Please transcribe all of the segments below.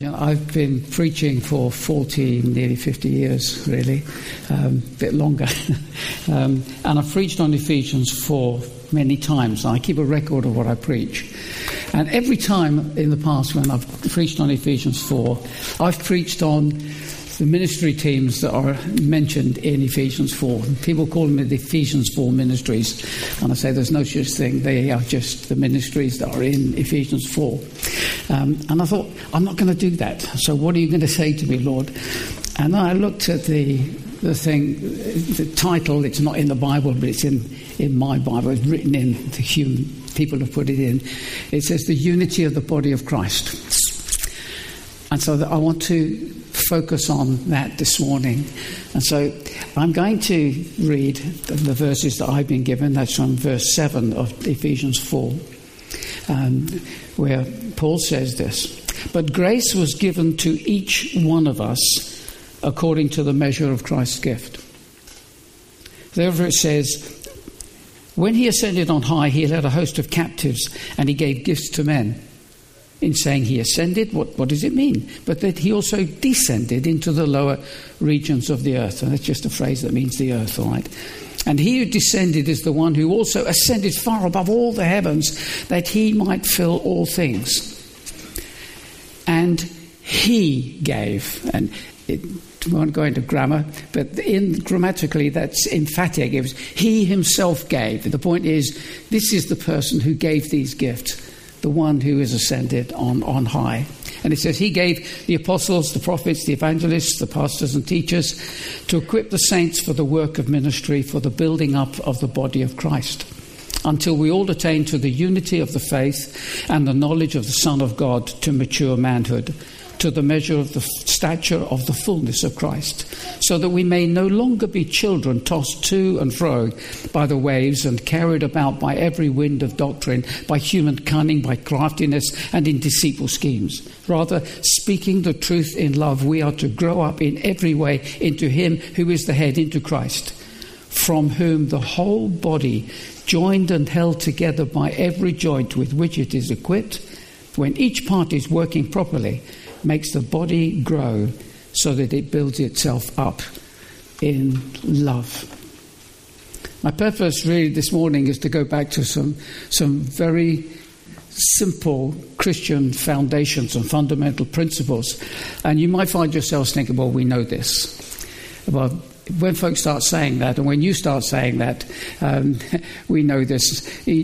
mean, I've been preaching for 40, nearly 50 years, really, a bit longer. And I've preached on Ephesians 4 many times. I keep a record of what I preach. And every time in the past when I've preached on Ephesians 4, I've preached on the ministry teams that are mentioned in Ephesians 4. People call them the Ephesians 4 ministries. And I say there's no such thing. They are just the ministries that are in Ephesians 4. And I thought, I'm not going to do that. So what are you going to say to me, Lord? And I looked at the thing, the title. It's not in the Bible, but it's in my Bible. It's written in the human. People have put it in. It says the unity of the body of Christ. And so I want to focus on that this morning. And so I'm going to read the verses that I've been given. That's from verse 7 of Ephesians 4, where Paul says this. But grace was given to each one of us according to the measure of Christ's gift. Therefore it says, when he ascended on high, he led a host of captives and he gave gifts to men. In saying he ascended, what does it mean? But that he also descended into the lower regions of the earth. And that's just a phrase that means the earth, all right? And he who descended is the one who also ascended far above all the heavens, that he might fill all things. And he gave, and we won't go into grammar, but grammatically that's emphatic. It was he himself gave. The point is, this is the person who gave these gifts, the one who is ascended on high. And it says he gave the apostles, the prophets, the evangelists, the pastors and teachers to equip the saints for the work of ministry, for the building up of the body of Christ, until we all attain to the unity of the faith and the knowledge of the Son of God, to mature manhood, to the measure of the stature of the fullness of Christ, so that we may no longer be children tossed to and fro by the waves and carried about by every wind of doctrine, by human cunning, by craftiness, and in deceitful schemes. Rather, speaking the truth in love, we are to grow up in every way into him who is the head, into Christ, from whom the whole body, joined and held together by every joint with which it is equipped, when each part is working properly, makes the body grow so that it builds itself up in love. My purpose really this morning is to go back to some very simple Christian foundations and fundamental principles. And you might find yourselves thinking, well, we know this. Well, when folks start saying that, and when you start saying that, we know this.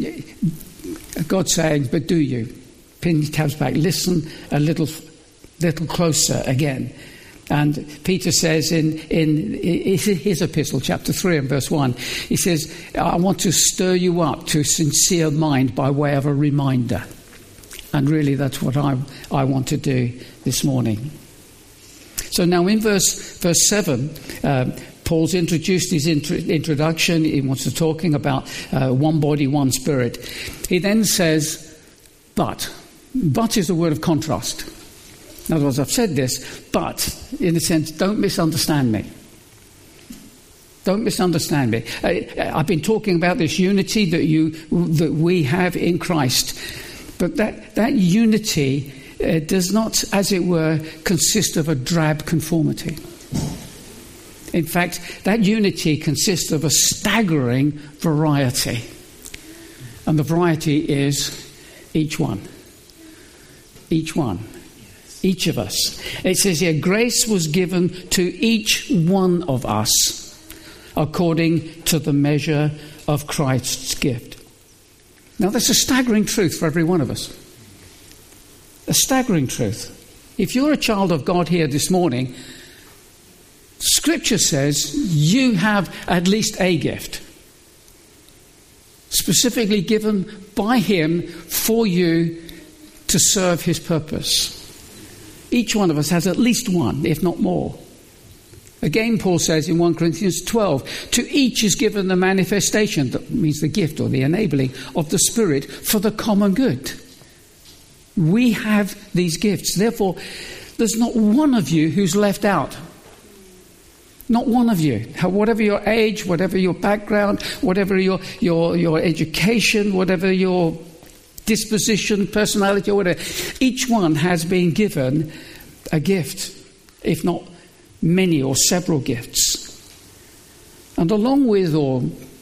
God's saying, but do you? Pin your tabs back. Listen a little closer again. And Peter says in his epistle, chapter 3 and verse 1, he says, I want to stir you up to a sincere mind by way of a reminder. And really that's what I want to do this morning. So now in verse 7, Paul's introduced his introduction. He wants to talking about one body, one spirit. He then says, but is a word of contrast. In other words, I've said this, but, in a sense, don't misunderstand me. Don't misunderstand me. I've been talking about this unity that we have in Christ. But that unity does not, as it were, consist of a drab conformity. In fact, that unity consists of a staggering variety. And the variety is each one. Each one. Each of us. It says here, grace was given to each one of us according to the measure of Christ's gift. Now that's a staggering truth for every one of us. A staggering truth. If you're a child of God here this morning, Scripture says you have at least a gift, specifically given by him for you to serve his purpose. Each one of us has at least one, if not more. Again, Paul says in 1 Corinthians 12, to each is given the manifestation, that means the gift or the enabling of the Spirit for the common good. We have these gifts. Therefore, there's not one of you who's left out. Not one of you. Whatever your age, whatever your background, whatever your education, whatever your disposition, personality, or whatever, each one has been given a gift, if not many or several gifts. And along with, or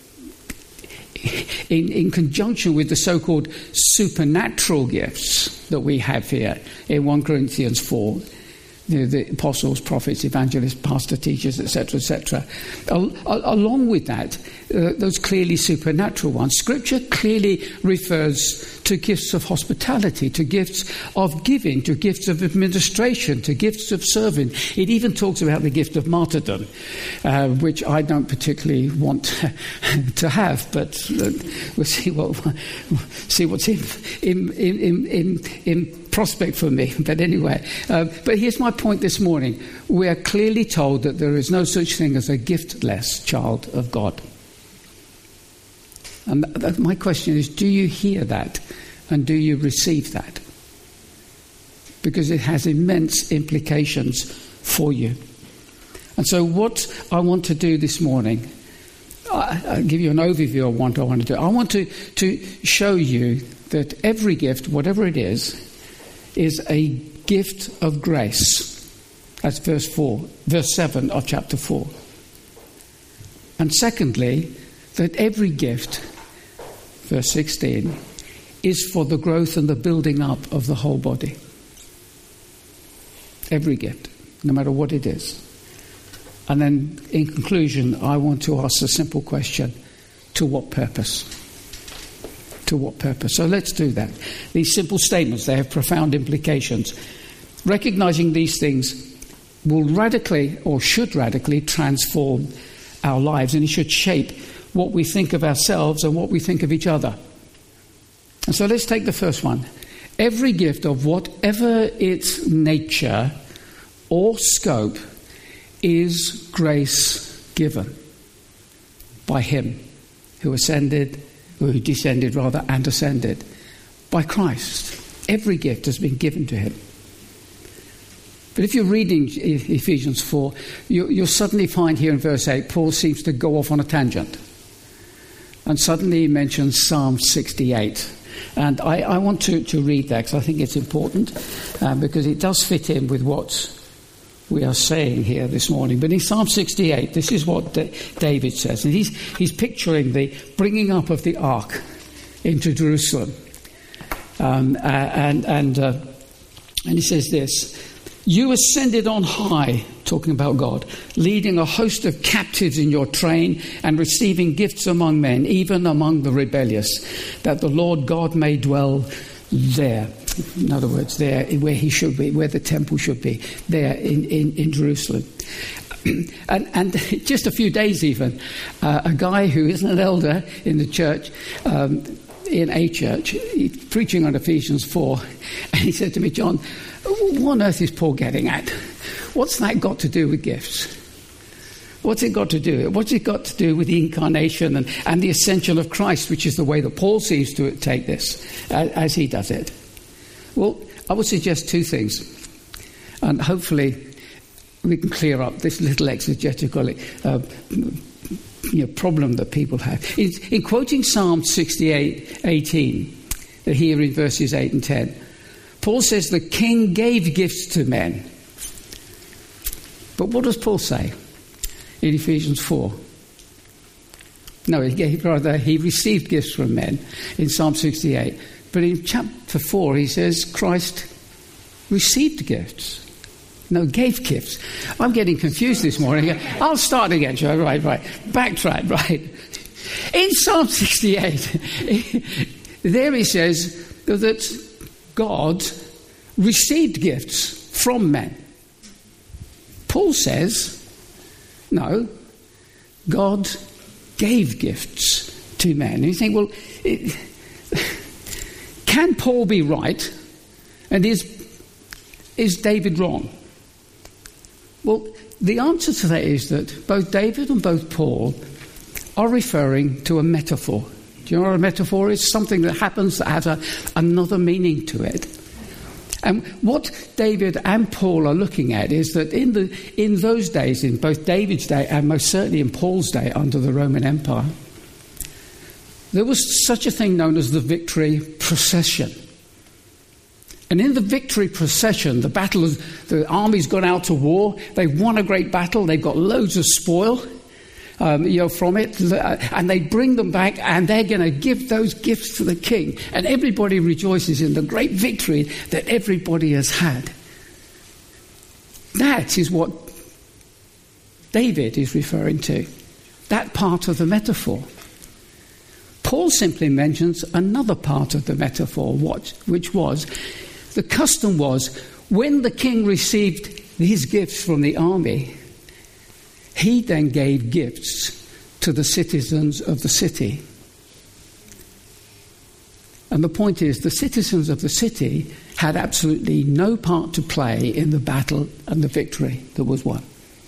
in conjunction with the so-called supernatural gifts that we have here in 1 Corinthians 4, the apostles, prophets, evangelists, pastor, teachers, etc., etc. Along with that, those clearly supernatural ones, Scripture clearly refers to gifts of hospitality, to gifts of giving, to gifts of administration, to gifts of serving. It even talks about the gift of martyrdom, which I don't particularly want to have, but we'll see what's in prospect for me. But anyway, but here's my point this morning. We are clearly told that there is no such thing as a giftless child of God. And my question is, do you hear that and do you receive that? Because it has immense implications for you. And so what I want to do this morning, I'll give you an overview of what I want to do. I want to show you that every gift, whatever it is a gift of grace. That's verse 7 of chapter 4. And secondly, that every gift, verse 16, is for the growth and the building up of the whole body. Every gift, no matter what it is. And then, in conclusion, I want to ask a simple question. To what purpose? To what purpose? So let's do that. These simple statements, they have profound implications. Recognizing these things will radically, or should radically, transform our lives, and it should shape what we think of ourselves and what we think of each other. And so let's take the first one. Every gift of whatever its nature or scope is grace given by him who descended and ascended, by Christ. Every gift has been given to him. But if you're reading Ephesians 4, you'll suddenly find here in verse 8, Paul seems to go off on a tangent. And suddenly he mentions Psalm 68. And I want to read that because I think it's important, because it does fit in with what we are saying here this morning. But in Psalm 68, this is what David says. And he's picturing the bringing up of the ark into Jerusalem. And he says this: "You ascended on high," talking about God, "leading a host of captives in your train and receiving gifts among men, even among the rebellious, that the Lord God may dwell there." In other words, there where he should be, where the temple should be, there in Jerusalem. And just a few days even, a guy who isn't an elder in the church, in a church, he's preaching on Ephesians 4, and he said to me, "John, what on earth is Paul getting at? What's that got to do with gifts? What's it got to do? What's it got to do with the incarnation and the ascension of Christ, which is the way that Paul seems to take this, as he does it?" Well, I would suggest two things, and hopefully we can clear up this little exegetical problem that people have. In quoting Psalm 68:18, here in verses 8 and 10, Paul says the king gave gifts to men. But what does Paul say in Ephesians 4? No, he received gifts from men in Psalm 68. But in chapter 4, he says Christ received gifts. No, gave gifts. I'm getting confused this morning. I'll start again. Right. Backtrack, right. In Psalm 68, there he says that God received gifts from men. Paul says, no, God gave gifts to men. And you think, well, can Paul be right? And is David wrong? Well, the answer to that is that both David and both Paul are referring to a metaphor. Do you know what a metaphor is? Something that happens that has another meaning to it. And what David and Paul are looking at is that in those days, in both David's day and most certainly in Paul's day under the Roman Empire, there was such a thing known as the victory procession. And in the victory procession, the army's gone out to war, they've won a great battle, they've got loads of spoil from it, and they bring them back, and they're going to give those gifts to the king. And everybody rejoices in the great victory that everybody has had. That is what David is referring to, that part of the metaphor. Paul simply mentions another part of the metaphor, which was, the custom was, when the king received his gifts from the army, he then gave gifts to the citizens of the city. And the point is, the citizens of the city had absolutely no part to play in the battle and the victory that was won.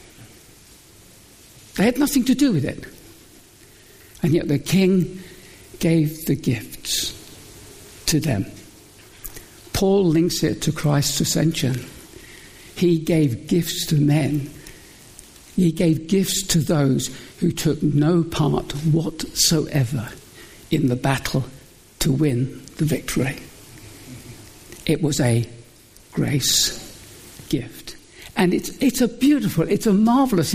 They had nothing to do with it. And yet the king gave the gifts to them. Paul links it to Christ's ascension. He gave gifts to men. He gave gifts to those who took no part whatsoever in the battle to win the victory. It was a grace gift. And it's a marvellous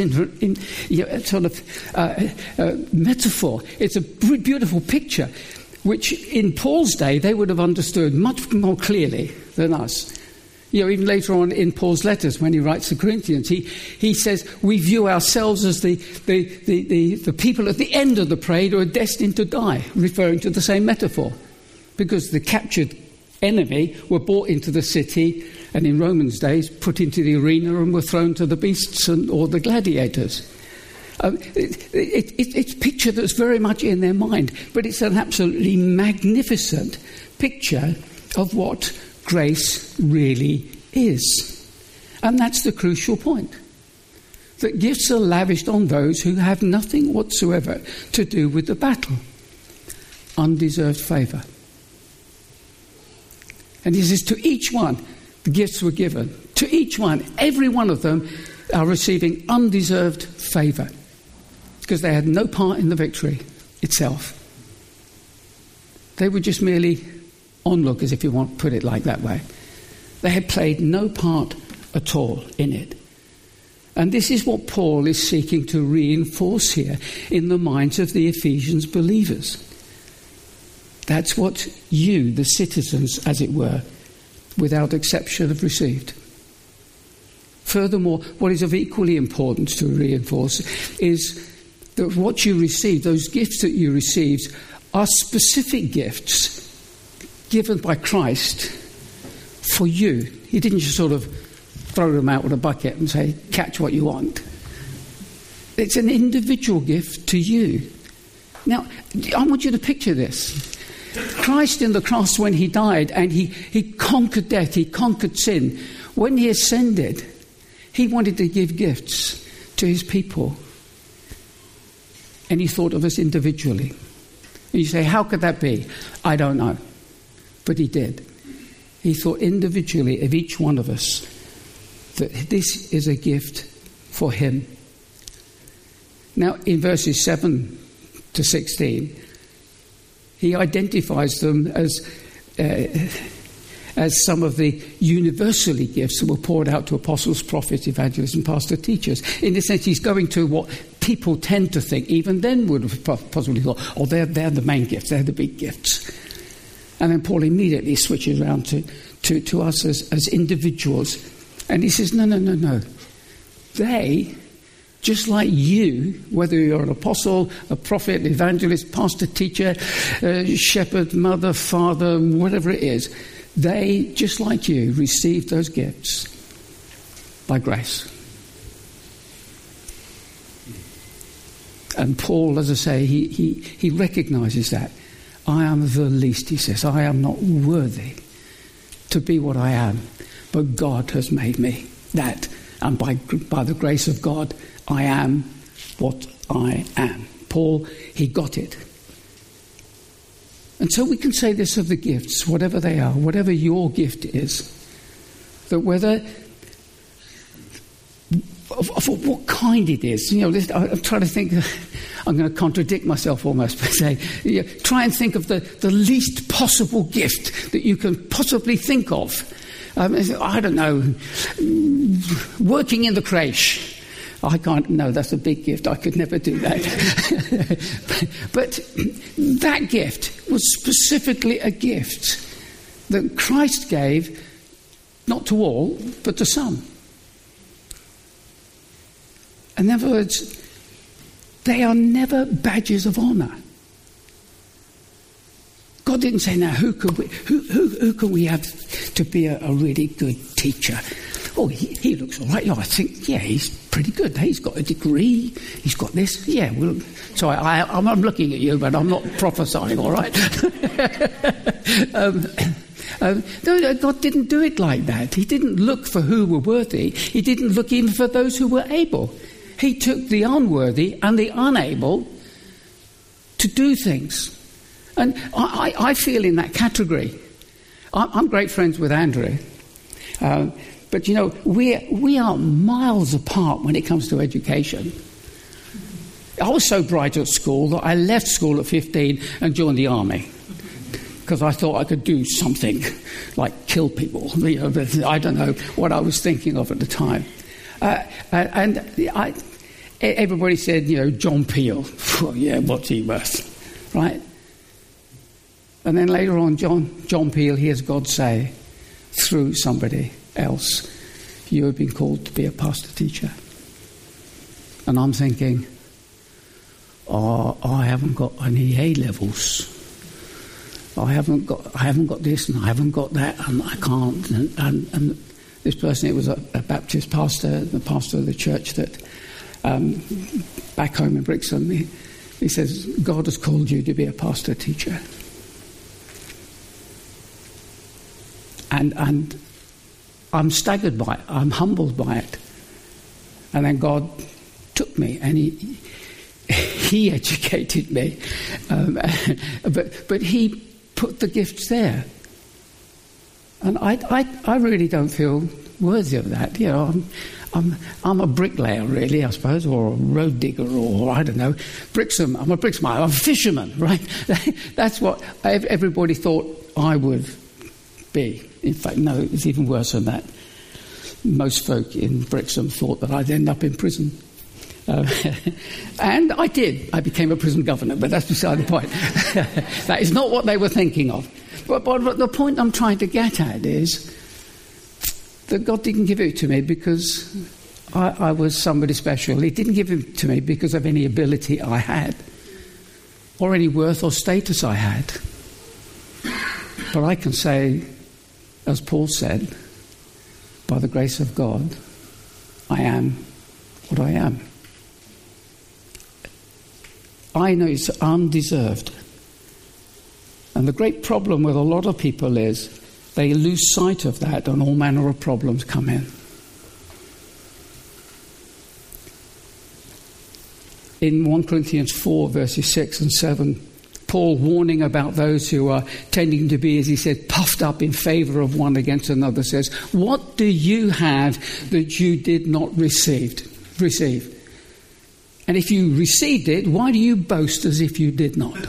metaphor. It's a beautiful picture, which in Paul's day they would have understood much more clearly than us. Even later on in Paul's letters, when he writes to Corinthians, he says we view ourselves as the people at the end of the parade who are destined to die, referring to the same metaphor, because the captured enemy were brought into the city, and in Romans' days put into the arena and were thrown to the beasts or the gladiators. It's a picture that's very much in their mind, but it's an absolutely magnificent picture of what grace really is. And that's the crucial point. That gifts are lavished on those who have nothing whatsoever to do with the battle. Undeserved favour. And he says, to each one, the gifts were given. To each one, every one of them are receiving undeserved favour. Because they had no part in the victory itself. They were just merely onlookers, if you want to put it like that way. They had played no part at all in it. And this is what Paul is seeking to reinforce here in the minds of the Ephesians believers. That's what you, the citizens, as it were, without exception, have received. Furthermore, what is of equally importance to reinforce is that what you received, those gifts that you received, are specific gifts given by Christ for you. He didn't just sort of throw them out with a bucket and say, catch what you want. It's an individual gift to you. Now, I want you to picture this. Christ in the cross, when he died and he conquered death, he conquered sin. When he ascended, he wanted to give gifts to his people. And he thought of us individually. And you say, how could that be? I don't know. But he did. He thought individually of each one of us that this is a gift for him. Now, in verses 7 to 16, he identifies them as some of the universally gifts that were poured out to apostles, prophets, evangelists, and pastor teachers. In this sense, he's going to what people tend to think, even then would have possibly thought, oh, they're the main gifts, they're the big gifts. And then Paul immediately switches around to us as individuals. And he says, no. They, just like you, whether you're an apostle, a prophet, evangelist, pastor, teacher, shepherd, mother, father, whatever it is, they, just like you, received those gifts by grace. And Paul, as I say, he recognises that. I am the least, he says. I am not worthy to be what I am, but God has made me that. And by the grace of God, I am what I am. Paul, he got it. And so we can say this of the gifts, whatever they are, whatever your gift is, that whether of what kind it is. You know, I'm trying to think. I'm going to contradict myself almost by saying, try and think of the least possible gift that you can possibly think of. I don't know, working in the creche. I can't. No, that's a big gift. I could never do that. But that gift was specifically a gift that Christ gave, not to all, but to some. In other words, they are never badges of honour. God didn't say, now who can we have to be a really good teacher? Oh, he looks all right. I think, yeah, he's pretty good. He's got a degree. He's got this. Yeah, well, sorry, I'm looking at you, but I'm not prophesying, all right? No, God didn't do it like that. He didn't look for who were worthy. He didn't look even for those who were able. He took the unworthy and the unable to do things. And I feel in that category. I'm great friends with Andrew. But, you know, we are miles apart when it comes to education. I was so bright at school that I left school at 15 and joined the army. Because I thought I could do something like kill people. You know, I don't know what I was thinking of at the time. Everybody said, you know, John Peel. Oh, yeah, what's he worth? Right? And then later on, John Peel hears God say, through somebody else, you have been called to be a pastor teacher. And I'm thinking, oh, I haven't got any A levels. I haven't got this and I haven't got that and I can't. And this person, it was a Baptist pastor, the pastor of the church that back home in Brixham, he says, God has called you to be a pastor teacher. And I'm staggered by it. I'm humbled by it. And then God took me and he educated me. But he put the gifts there. And I really don't feel worthy of that. You know, I'm a bricklayer, really, I suppose, or a road digger, or I don't know. Brixham, I'm a Brixham, I'm a fisherman, right? That's what everybody thought I would be. In fact, no, it's even worse than that. Most folk in Brixham thought that I'd end up in prison. And I did. I became a prison governor, but that's beside the point. That is not what they were thinking of. But the point I'm trying to get at is that God didn't give it to me because I was somebody special. He didn't give it to me because of any ability I had or any worth or status I had. But I can say, as Paul said, by the grace of God, I am what I am. I know it's undeserved. And the great problem with a lot of people is they lose sight of that and all manner of problems come in. In 1 Corinthians 4, verses 6 and 7, Paul warning about those who are tending to be, as he said, puffed up in favour of one against another, says, what do you have that you did not receive? And if you received it, why do you boast as if you did not?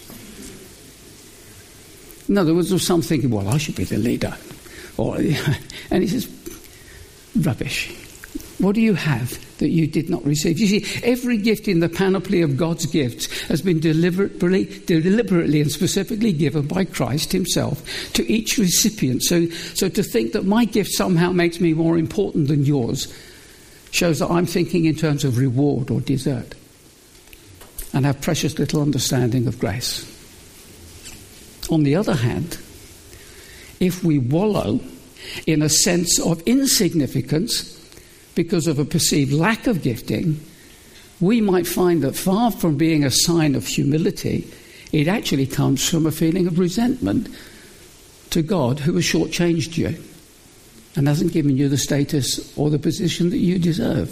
In other words, there was some thinking, well, I should be the leader. And he says, rubbish. What do you have that you did not receive? You see, every gift in the panoply of God's gifts has been deliberately and specifically given by Christ himself to each recipient. So to think that my gift somehow makes me more important than yours shows that I'm thinking in terms of reward or desert and have precious little understanding of grace. On the other hand, if we wallow in a sense of insignificance because of a perceived lack of gifting, we might find that far from being a sign of humility, it actually comes from a feeling of resentment to God who has shortchanged you and hasn't given you the status or the position that you deserve.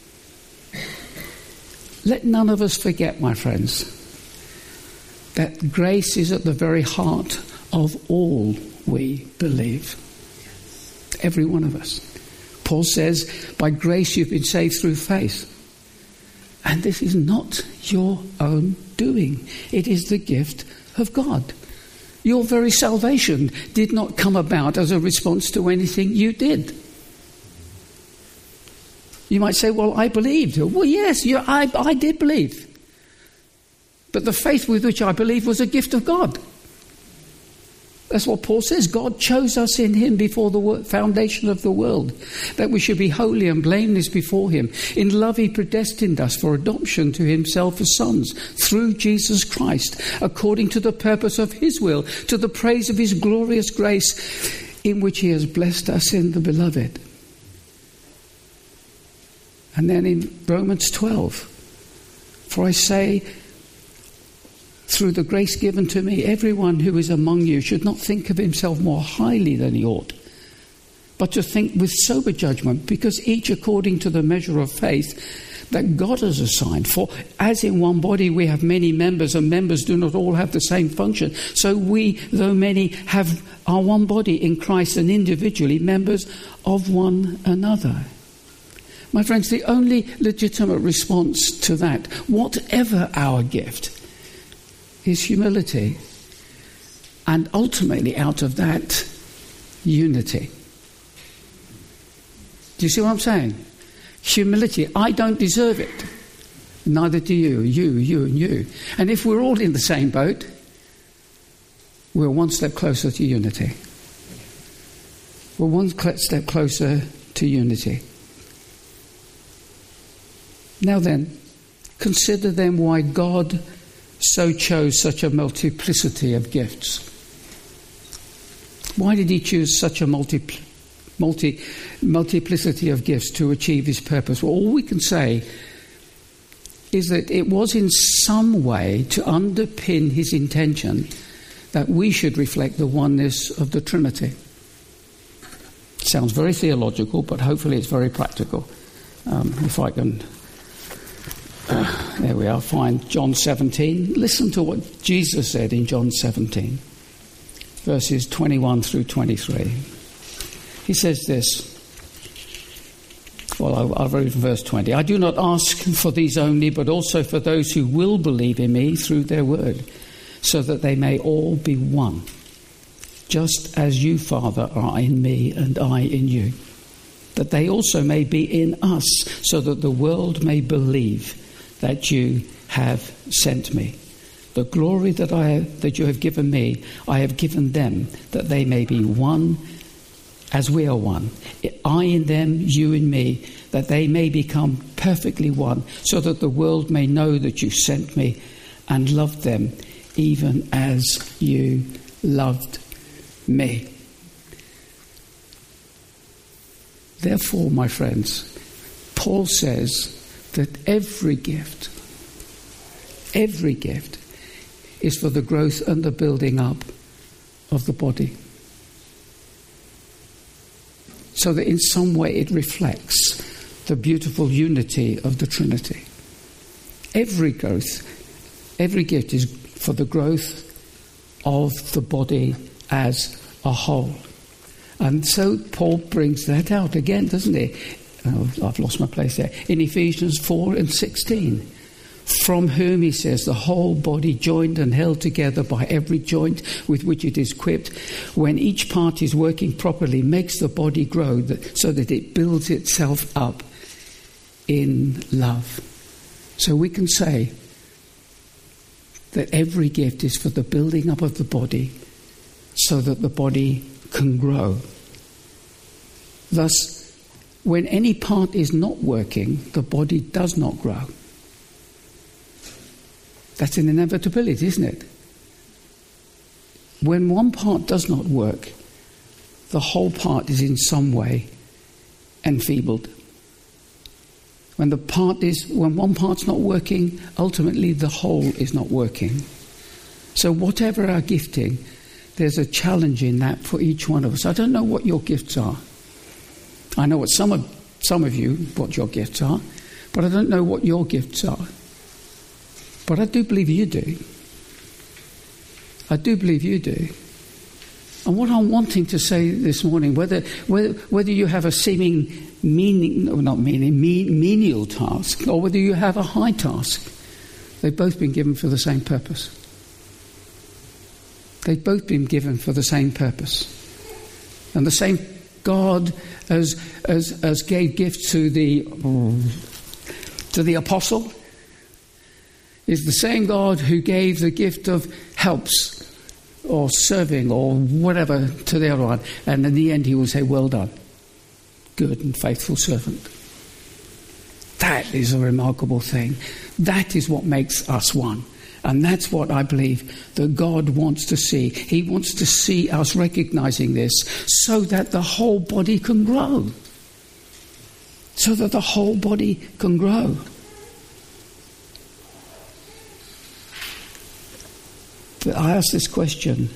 Let none of us forget, my friends, that grace is at the very heart of all we believe. Every one of us. Paul says, by grace you've been saved through faith. And this is not your own doing. It is the gift of God. Your very salvation did not come about as a response to anything you did. You might say, well, I believed. Well, yes, I did believe. But the faith with which I believed was a gift of God. That's what Paul says. God chose us in him before the foundation of the world, that we should be holy and blameless before him. In love he predestined us for adoption to himself as sons through Jesus Christ, according to the purpose of his will, to the praise of his glorious grace, in which he has blessed us in the beloved. And then in Romans 12, for I say, through the grace given to me, everyone who is among you should not think of himself more highly than he ought, but to think with sober judgment, because each according to the measure of faith that God has assigned. For as in one body we have many members, and members do not all have the same function, so we, though many, are one body in Christ, and individually members of one another. My friends, the only legitimate response to that, whatever our gift, is humility, and ultimately out of that, unity. Do you see what I'm saying? Humility. I don't deserve it. Neither do you, and you. And if we're all in the same boat, we're one step closer to unity. We're one step closer to unity. Now then, consider then why God so chose such a multiplicity of gifts. Why did he choose such a multiplicity of gifts to achieve his purpose? Well, all we can say is that it was in some way to underpin his intention that we should reflect the oneness of the Trinity. Sounds very theological, but hopefully it's very practical. If I can... there we are, find John 17. Listen to what Jesus said in John 17, verses 21 through 23. He says this. Well, I'll read from verse 20. I do not ask for these only, but also for those who will believe in me through their word, so that they may all be one, just as you, Father, are in me and I in you, that they also may be in us, so that the world may believe that you have sent me. The glory that you have given me, I have given them, that they may be one as we are one. I in them, you in me, that they may become perfectly one, so that the world may know that you sent me and loved them, even as you loved me. Therefore, my friends, Paul says that every gift is for the growth and the building up of the body, so that in some way it reflects the beautiful unity of the Trinity. Every gift is for the growth of the body as a whole. And so Paul brings that out again, doesn't he? Oh, I've lost my place there. In Ephesians 4 and 16. From whom, he says, the whole body joined and held together by every joint with which it is equipped, when each part is working properly, makes the body grow so that it builds itself up in love. So we can say that every gift is for the building up of the body so that the body can grow. Thus, when any part is not working, the body does not grow. That's an inevitability, isn't it? When one part does not work, the whole part is in some way enfeebled. When one part's not working, ultimately the whole is not working. So whatever our gifting, there's a challenge in that for each one of us. I don't know what your gifts are. I know what some of you, what your gifts are, but I don't know what your gifts are. But I do believe you do. I do believe you do. And what I'm wanting to say this morning, whether you have a seeming menial task, or whether you have a high task, they've both been given for the same purpose. They've both been given for the same purpose. And the same God as gave gifts to the apostle is the same God who gave the gift of helps or serving or whatever to the other one. And in the end he will say, well done, good and faithful servant. That is a remarkable thing. That is what makes us one. And that's what I believe that God wants to see. He wants to see us recognizing this so that the whole body can grow. So that the whole body can grow. But I ask this question,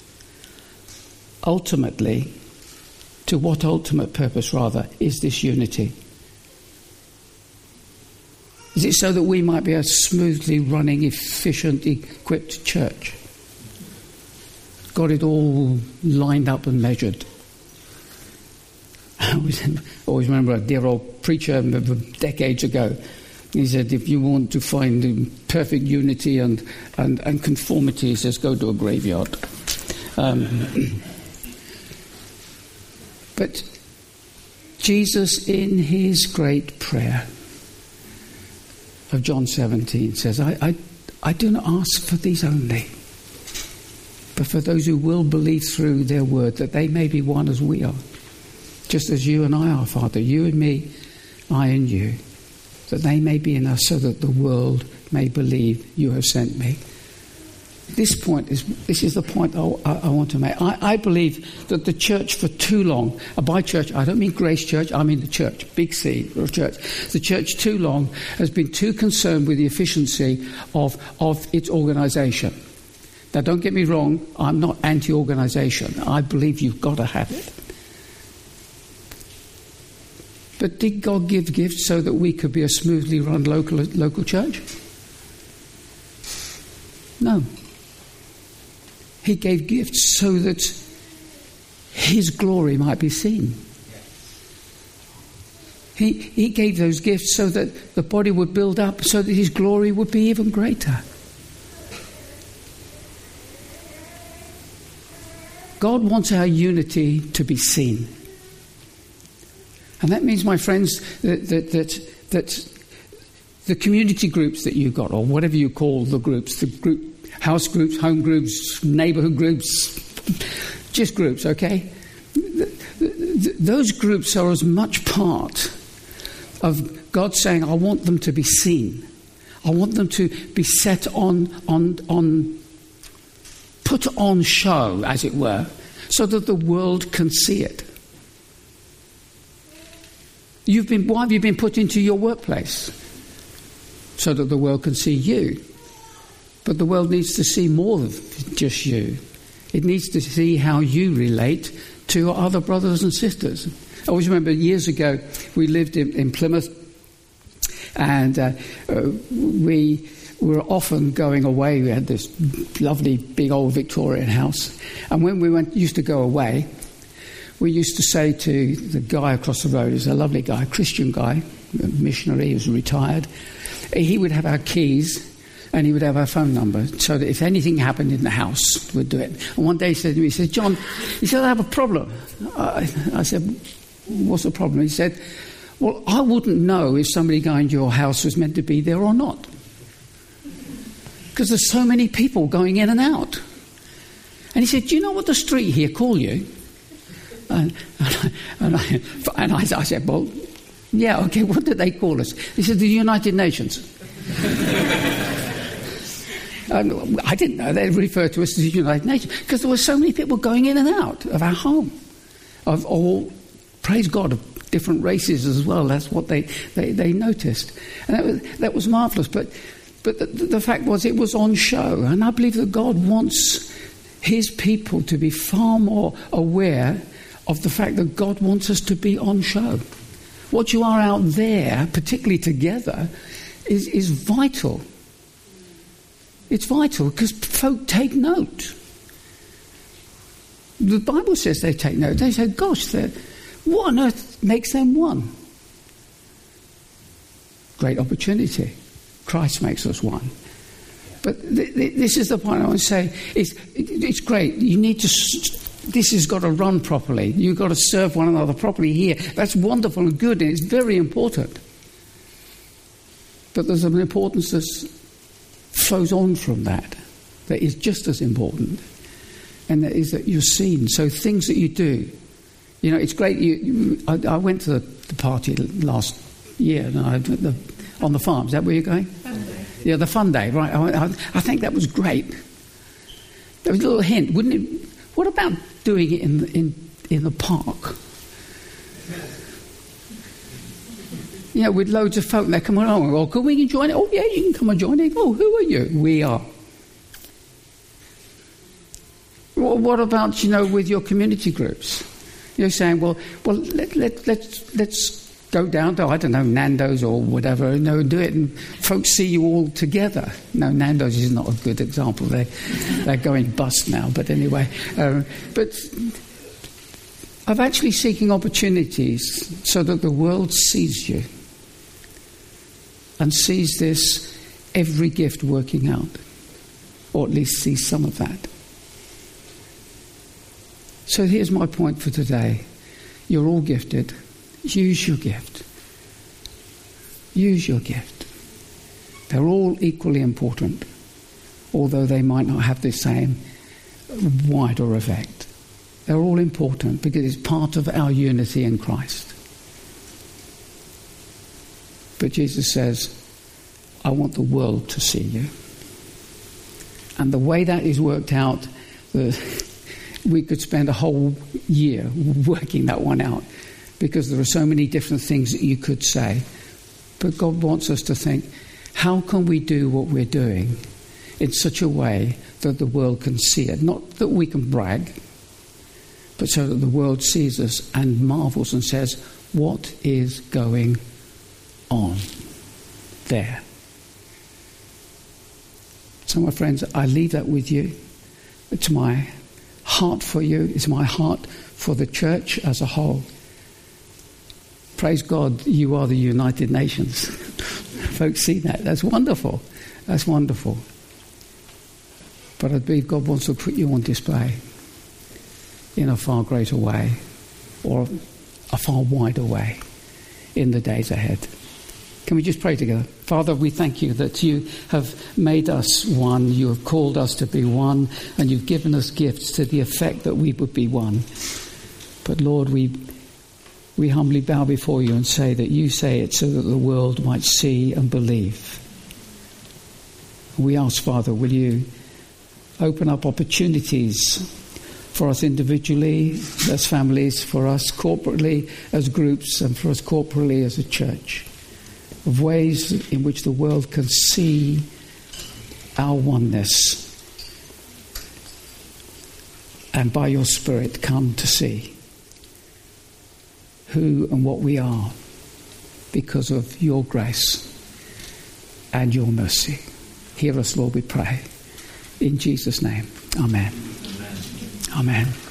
ultimately, to what ultimate purpose, rather, is this unity? Is it so that we might be a smoothly running, efficient, equipped church? Got it all lined up and measured. I always remember a dear old preacher decades ago. He said, if you want to find the perfect unity and conformity, he says, go to a graveyard. But Jesus, in his great prayer of John 17, says, I do not ask for these only, but for those who will believe through their word, that they may be one as we are. Just as you and I are, Father, you and me, I and you, that they may be in us, so that the world may believe you have sent me. This is the point I want to make. I believe that the church for too long, by church I don't mean Grace Church, I mean the church, big C of church. The church too long has been too concerned with the efficiency of its organisation. Now don't get me wrong, I'm not anti-organisation. I believe you've got to have it. But did God give gifts so that we could be a smoothly run local church? No. He gave gifts so that his glory might be seen. He gave those gifts so that the body would build up, so that his glory would be even greater. God wants our unity to be seen. And that means, my friends, that the community groups that you've got, or whatever you call the groups, house groups, home groups, neighbourhood groups, just groups, okay? Those groups are as much part of God saying, I want them to be seen. I want them to be set on put on show, as it were, so that the world can see it. Why have you been put into your workplace? So that the world can see you. But the world needs to see more than just you. It needs to see how you relate to other brothers and sisters. I always remember years ago, we lived in Plymouth, and we were often going away. We had this lovely big old Victorian house. And when we used to go away, we used to say to the guy across the road, he's a lovely guy, a Christian guy, a missionary, he was retired. He would have our keys and he would have our phone number, so that if anything happened in the house, we'd do it. And one day he said to me, he said, John, he said, I have a problem. I said, what's the problem? He said, well, I wouldn't know if somebody going to your house was meant to be there or not. Because there's so many people going in and out. And he said, do you know what the street here call you? And I said, well, yeah, okay, what did they call us? He said, the United Nations. I didn't know. They referred to us as the United Nations because there were so many people going in and out of our home, of all, praise God, of different races as well. That's what they noticed. And that was marvellous. But the fact was, it was on show. And I believe that God wants his people to be far more aware of the fact that God wants us to be on show. What you are out there, particularly together, is vital. It's vital because folk take note. The Bible says they take note. They say, gosh, what on earth makes them one? Great opportunity. Christ makes us one. But this is the point I want to say. It's great. You need to... This has got to run properly. You've got to serve one another properly here. That's wonderful and good, and it's very important. But there's an importance that flows on from that is just as important. And that is that you're seen. So things that you do, it's great. I went to the party last year on the farm. Is that where you're going? Fun day. Yeah, the fun day, right. I think that was great. There was a little hint, wouldn't it? What about doing it in the park? With loads of folk there coming along. Oh, can we join it? Oh, yeah, you can come and join it. Oh, who are you? We are. What about, with your community groups? You're saying, well, let's go down to, I don't know, Nando's or whatever, and do it, and folks see you all together. No, Nando's is not a good example. They're going bust now, but anyway. But of actually seeking opportunities so that the world sees you and sees this every gift working out, or at least sees some of that. So here's my point for today. You're all gifted. Use your gift. Use your gift. They're all equally important, although they might not have the same wider effect. They're all important because it's part of our unity in Christ. But Jesus says, I want the world to see you. And the way that is worked out, we could spend a whole year working that one out, because there are so many different things that you could say. But God wants us to think, how can we do what we're doing in such a way that the world can see it? Not that we can brag, but so that the world sees us and marvels and says, what is going on there? So, my friends, I leave that with you. It's my heart for you. It's my heart for the church as a whole. Praise God, you are the United Nations. Folks see that. That's wonderful. That's wonderful. But I believe God wants to put you on display in a far greater way, or a far wider way, in the days ahead. Can we just pray together? Father, we thank you that you have made us one. You have called us to be one, and you've given us gifts to the effect that we would be one. But Lord, we humbly bow before you and say that you say it so that the world might see and believe. We ask, Father, will you open up opportunities for us individually, as families, for us corporately, as groups, and for us corporately as a church, of ways in which the world can see our oneness, and by your Spirit come to see who and what we are because of your grace and your mercy. Hear us, Lord, we pray. In Jesus' name, amen. Amen. Amen.